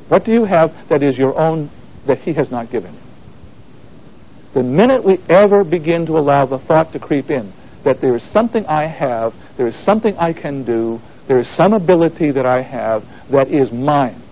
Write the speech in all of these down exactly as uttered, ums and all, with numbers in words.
What do you have that is your own that he has not given you? The minute we ever begin to allow the thought to creep in that there is something I have, there is something I can do, there is some ability that I have that is mine.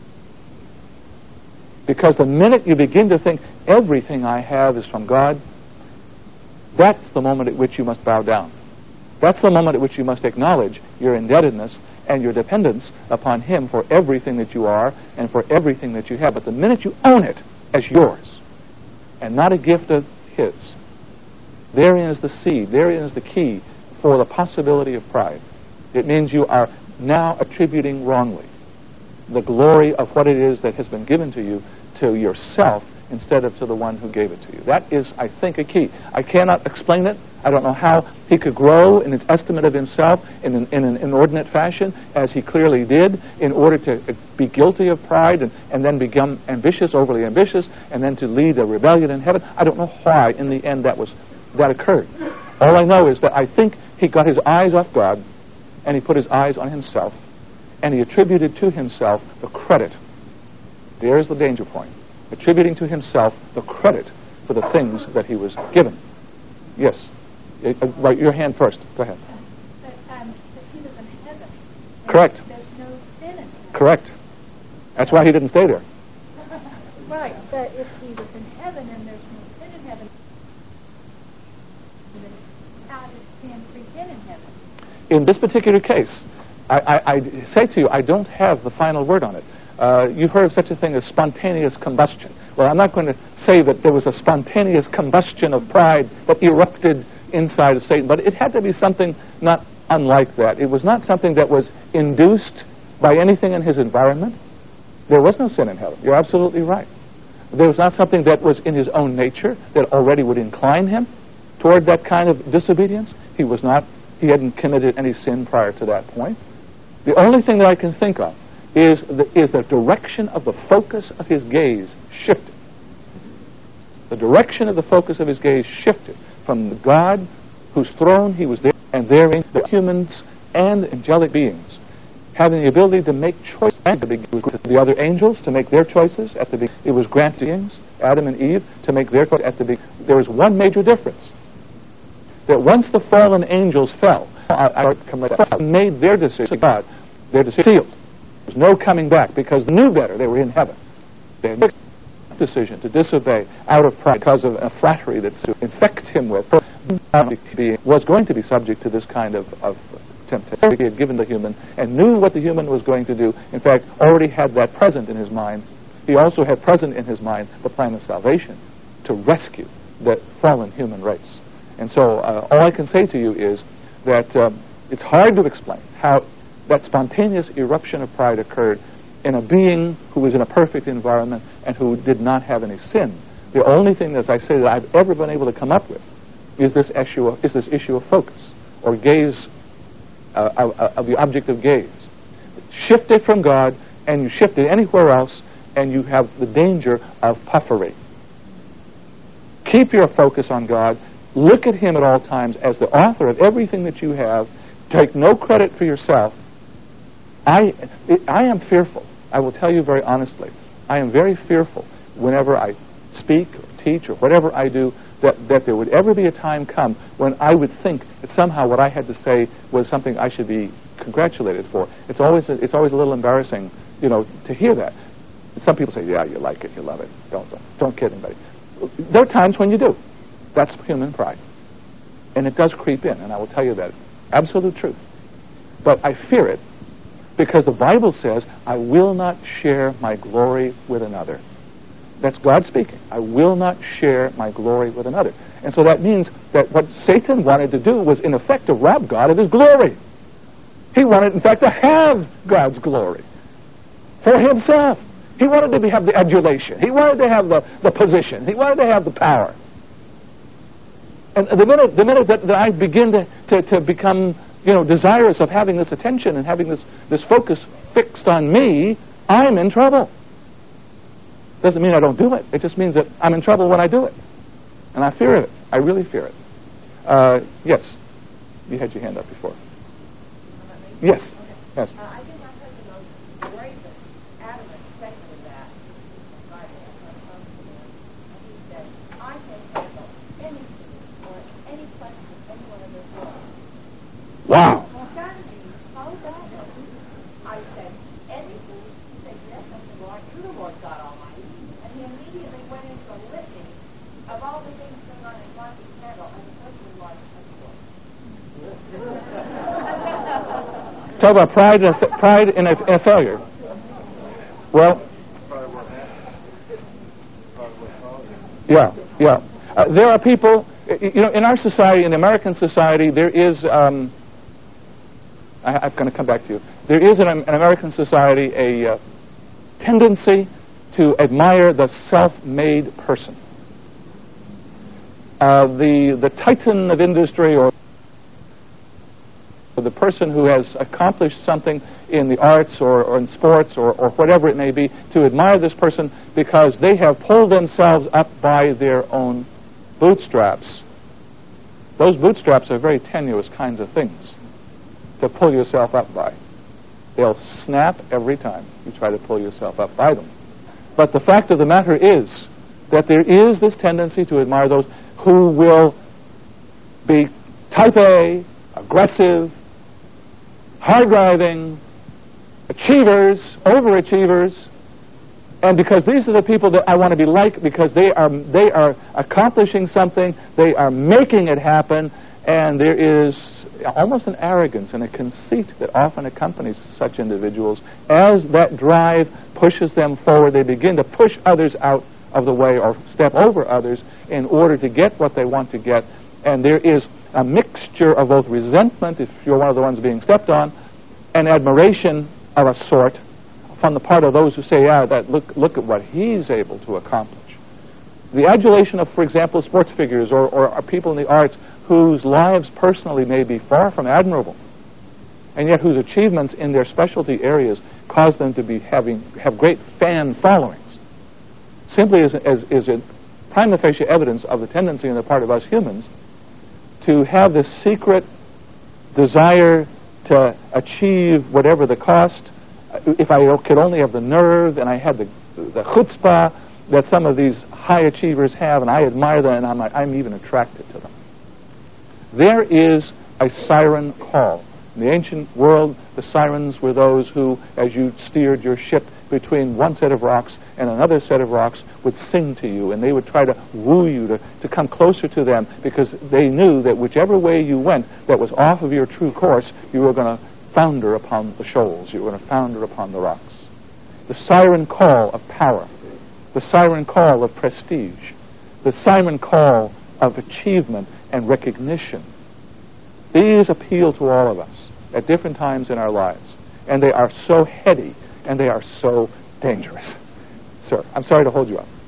Because the minute you begin to think everything I have is from God, that's the moment at which you must bow down. That's the moment at which you must acknowledge your indebtedness and your dependence upon him for everything that you are and for everything that you have. But the minute you own it as yours and not a gift of his, therein is the seed, therein is the key for the possibility of pride. It means you are now attributing wrongly the glory of what it is that has been given to you to yourself instead of to the one who gave it to you. That is, I think, a key. I cannot explain it. I don't know how he could grow in his estimate of himself in an, in an inordinate fashion, as he clearly did, in order to be guilty of pride and, and then become ambitious, overly ambitious, and then to lead a rebellion in heaven. I don't know why, in the end, that was that occurred. All I know is that I think he got his eyes off God, and he put his eyes on himself, and he attributed to himself the credit. There's the danger point. Attributing to himself the credit for the things that he was given. Yes. Uh, right, your hand first. Go ahead. But, um, but he was in heaven. Correct. There's no sin in heaven. Correct. That's why he didn't stay there. Right, but if he was in heaven and there's no sin in heaven, then how did sin creep in in heaven? In this particular case, I, I, I say to you, I don't have the final word on it. Uh, you've heard of such a thing as spontaneous combustion. Well, I'm not going to say that there was a spontaneous combustion of pride that erupted inside of Satan, but it had to be something not unlike that. It was not something that was induced by anything in his environment. There was no sin in heaven. You're absolutely right. There was not something that was in his own nature that already would incline him toward that kind of disobedience. He was not, he hadn't committed any sin prior to that point. The only thing that I can think of is the, is the direction of the focus of his gaze shifted. The direction of the focus of his gaze shifted from the God whose throne he was there, and therein the humans and angelic beings having the ability to make choices. The other angels to make their choices at the beginning. It was granted beings, Adam and Eve, to make their choices at the beginning. There was one major difference. That once the fallen angels fell, made their decision, God, their decision sealed. There was no coming back because they knew better. They were in heaven. They made a decision to disobey out of pride because of a flattery that to infect him with was going to be subject to this kind of, of temptation he had given the human and knew what the human was going to do. In fact, already had that present in his mind. He also had present in his mind the plan of salvation to rescue the fallen human race. And so uh, all I can say to you is that um, it's hard to explain how that spontaneous eruption of pride occurred in a being who was in a perfect environment and who did not have any sin. The only thing, as I say, that I've ever been able to come up with is this issue of, is this issue of focus or gaze uh, of, of the object of gaze. Shift it from God and you shift it anywhere else and you have the danger of puffery. Keep your focus on God. Look at him at all times as the author of everything that you have. Take no credit for yourself. I, it, I am fearful. I will tell you very honestly. I am very fearful whenever I speak or teach or whatever I do that, that there would ever be a time come when I would think that somehow what I had to say was something I should be congratulated for. It's always a, it's always a little embarrassing, you know, to hear that. Some people say, yeah, you like it, you love it. Don't, don't, don't kid anybody. There are times when you do. That's human pride. And it does creep in, and I will tell you that. Absolute truth. But I fear it because the Bible says, I will not share my glory with another. That's God speaking. I will not share my glory with another. And so that means that what Satan wanted to do was, in effect, to rob God of his glory. He wanted, in fact, to have God's glory for himself. He wanted to be, have the adulation. He wanted to have the, the position. He wanted to have the power. And the minute, the minute that, that I begin to, to, to become, you know, desirous of having this attention and having this, this focus fixed on me, I'm in trouble. Doesn't mean I don't do it. It just means that I'm in trouble when I do it. And I fear it. I really fear it. Uh, yes. You had your hand up before. Yes. Okay. Yes. Uh, I think I heard the most greatest, adamant statement Wow. I said, anything? He said, yes. I said, well, I do the Lord God Almighty. And he immediately went into a litany of all the things going on in God's handle, and especially why Talk about pride, and a, pride in a, in a failure. Well, yeah, yeah. Uh, there are people, you know, in our society, in American society, there is, um, I, I'm going to come back to you, there is in, in American society a uh, tendency to admire the self-made person. Uh, the, the titan of industry, or the person who has accomplished something in the arts or, or in sports or, or whatever it may be, to admire this person because they have pulled themselves up by their own bootstraps. Those bootstraps are very tenuous kinds of things to pull yourself up by. They'll snap every time you try to pull yourself up by them. But the fact of the matter is that there is this tendency to admire those who will be type A, aggressive, hard-driving, achievers, overachievers, and because these are the people that I want to be like, because they are they are accomplishing something, they are making it happen, and there is almost an arrogance and a conceit that often accompanies such individuals. As that drive pushes them forward, they begin to push others out of the way or step over others in order to get what they want to get, and there is a mixture of both resentment, if you're one of the ones being stepped on, and admiration of a sort from the part of those who say, yeah, that look, look at what he's able to accomplish. The adulation of, for example, sports figures or, or, or people in the arts whose lives personally may be far from admirable, and yet whose achievements in their specialty areas cause them to be having have great fan followings, simply is, as, is a prima facie evidence of the tendency on the part of us humans to have this secret desire to achieve whatever the cost. If I could only have the nerve and I had the, the chutzpah that some of these high achievers have, and I admire them, and I'm, I'm even attracted to them. There is a siren call. In the ancient world, the sirens were those who, as you steered your ship between one set of rocks and another set of rocks, would sing to you, and they would try to woo you to, to come closer to them, because they knew that whichever way you went that was off of your true course, you were going to founder upon the shoals, you were going to founder upon the rocks. The siren call of power, the siren call of prestige, the siren call of achievement and recognition. These appeal to all of us at different times in our lives, and they are so heady and they are so dangerous. Sir, I'm sorry to hold you up.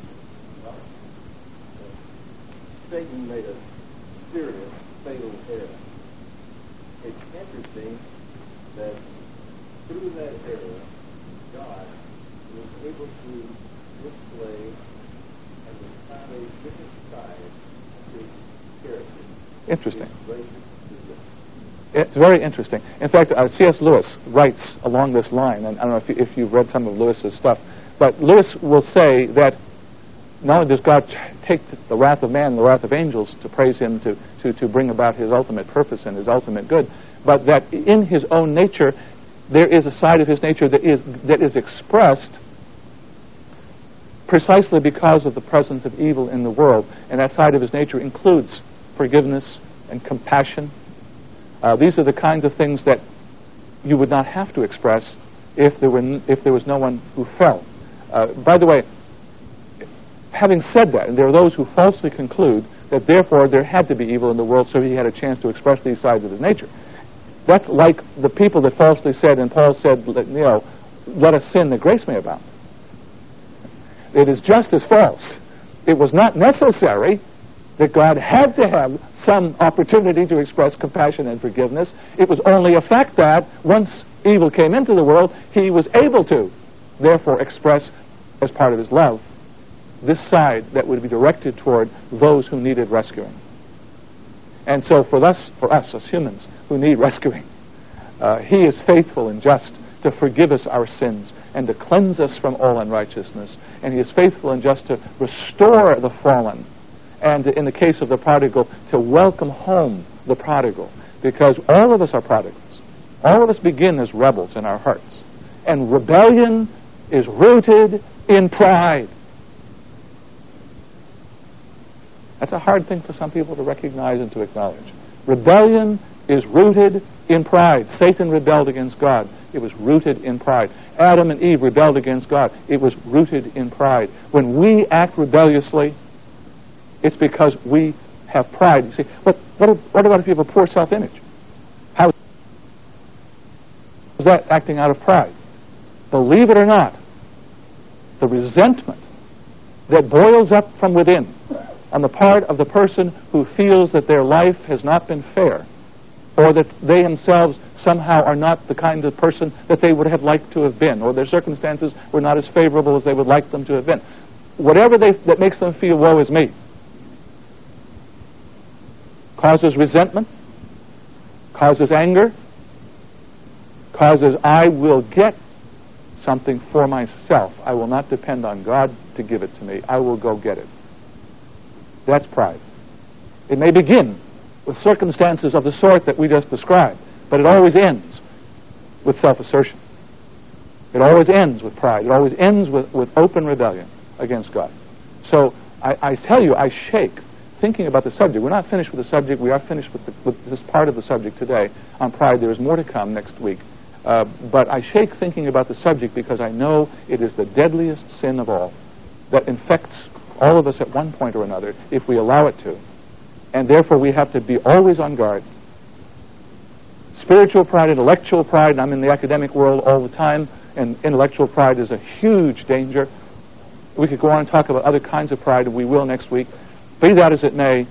Satan made a serious, fatal error. It's interesting that through that error, God was able to display an entirely different side of his character. Interesting. His gracious goodness. It's very interesting. In fact, uh, C S Lewis writes along this line, and I don't know if, you, if you've read some of Lewis's stuff, but Lewis will say that not only does God take the wrath of man and the wrath of angels to praise him, to, to, to bring about his ultimate purpose and his ultimate good, but that in his own nature, there is a side of his nature that is, that is expressed precisely because of the presence of evil in the world, and that side of his nature includes forgiveness and compassion. Uh, these are the kinds of things that you would not have to express if there were n- if there was no one who fell. Uh, by the way, having said that, and there are those who falsely conclude that therefore there had to be evil in the world so he had a chance to express these sides of his nature. That's like the people that falsely said, and Paul said, you know, let us sin that grace may abound. It is just as false. It was not necessary that God had to have some opportunity to express compassion and forgiveness. It was only a fact that once evil came into the world, he was able to, therefore, express as part of his love this side that would be directed toward those who needed rescuing. And so for us, for us as humans who need rescuing, uh, he is faithful and just to forgive us our sins and to cleanse us from all unrighteousness. And he is faithful and just to restore the fallen, and in the case of the prodigal, to welcome home the prodigal, because all of us are prodigals. All of us begin as rebels in our hearts. And rebellion is rooted in pride. That's a hard thing for some people to recognize and to acknowledge. Rebellion is rooted in pride. Satan rebelled against God. It was rooted in pride. Adam and Eve rebelled against God. It was rooted in pride. When we act rebelliously, it's because we have pride. You see, what, what, what about if you have a poor self-image? How is that acting out of pride? Believe it or not, the resentment that boils up from within on the part of the person who feels that their life has not been fair, or that they themselves somehow are not the kind of person that they would have liked to have been, or their circumstances were not as favorable as they would like them to have been. Whatever they, that makes them feel, woe is me, causes resentment, causes anger, causes I will get something for myself. I will not depend on God to give it to me. I will go get it. That's pride. It may begin with circumstances of the sort that we just described, but it always ends with self-assertion. It always ends with pride. It always ends with, with open rebellion against God. So I, I tell you, I shake thinking about the subject. We're not finished with the subject. We are finished with, the, with this part of the subject today on pride. There is more to come next week. Uh, but I shake thinking about the subject because I know it is the deadliest sin of all that infects all of us at one point or another if we allow it to. And therefore we have to be always on guard. Spiritual pride, intellectual pride, and I'm in the academic world all the time, and intellectual pride is a huge danger. We could go on and talk about other kinds of pride, and we will next week. Be that as it may,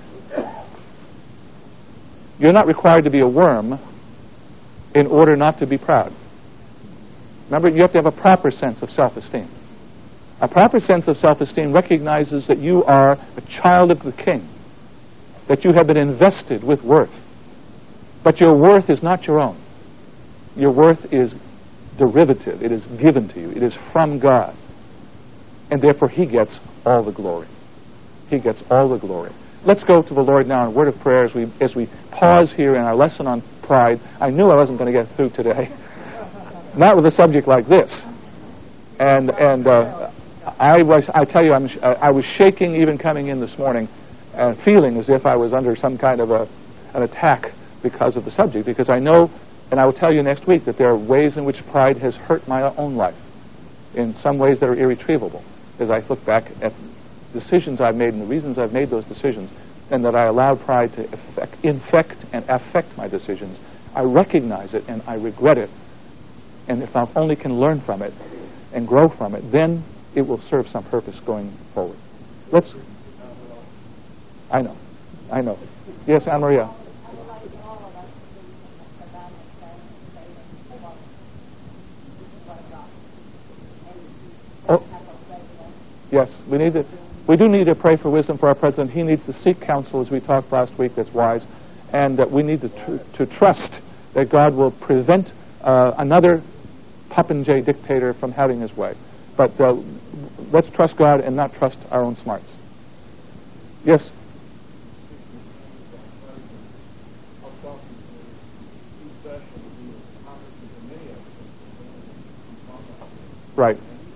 you're not required to be a worm in order not to be proud. Remember, you have to have a proper sense of self-esteem. A proper sense of self-esteem recognizes that you are a child of the King, that you have been invested with worth. But your worth is not your own. Your worth is derivative. It is given to you. It is from God. And therefore He gets all the glory. He gets all the glory. Let's go to the Lord now in a word of prayer as we, as we pause here in our lesson on pride. I knew I wasn't going to get through today. Not with a subject like this. And and uh, I was, I tell you, I'm, I was shaking even coming in this morning, uh, feeling as if I was under some kind of a, an attack because of the subject, because I know, and I will tell you next week, that there are ways in which pride has hurt my own life, in some ways that are irretrievable, as I look back at decisions I've made and the reasons I've made those decisions, and that I allowed pride to affect, infect and affect my decisions. I recognize it and I regret it, and if I only can learn from it and grow from it, then it will serve some purpose going forward. Let's. I know, I know. Yes, Anna Maria. Oh, yes, we need to. We do need to pray for wisdom for our president. He needs to seek counsel, as we talked last week, that's wise, and that we need to tr- to trust that God will prevent uh, another Popinjay dictator from having his way. But uh, let's trust God and not trust our own smarts. Yes. Right.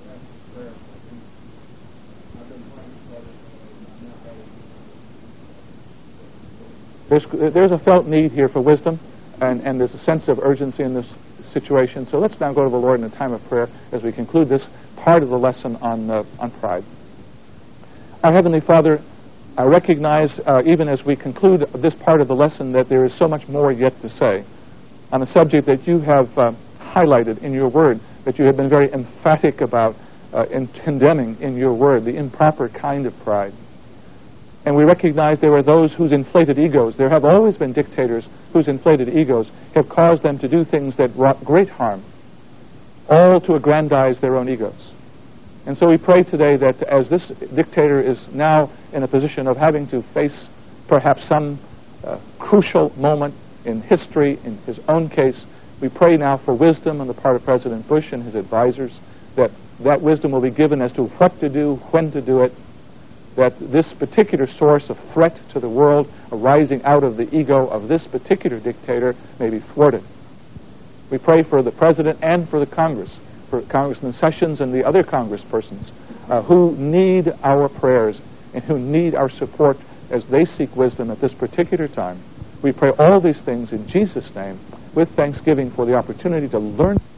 There's, there's a felt need here for wisdom, and, and there's a sense of urgency in this situation. So let's now go to the Lord in a time of prayer as we conclude this part of the lesson on, uh, on pride. Our Heavenly Father, I recognize, uh, even as we conclude this part of the lesson, that there is so much more yet to say on a subject that you have uh, highlighted in your Word, that you have been very emphatic about uh, in condemning in your Word, the improper kind of pride. And we recognize there are those whose inflated egos, there have always been dictators whose inflated egos have caused them to do things that wrought great harm, all to aggrandize their own egos. And so we pray today that as this dictator is now in a position of having to face perhaps some uh, crucial moment in history, in his own case, we pray now for wisdom on the part of President Bush and his advisors, that that wisdom will be given as to what to do, when to do it, that this particular source of threat to the world arising out of the ego of this particular dictator may be thwarted. We pray for the President and for the Congress, for Congressman Sessions and the other congresspersons uh, who need our prayers and who need our support as they seek wisdom at this particular time. We pray all these things in Jesus' name with thanksgiving for the opportunity to learn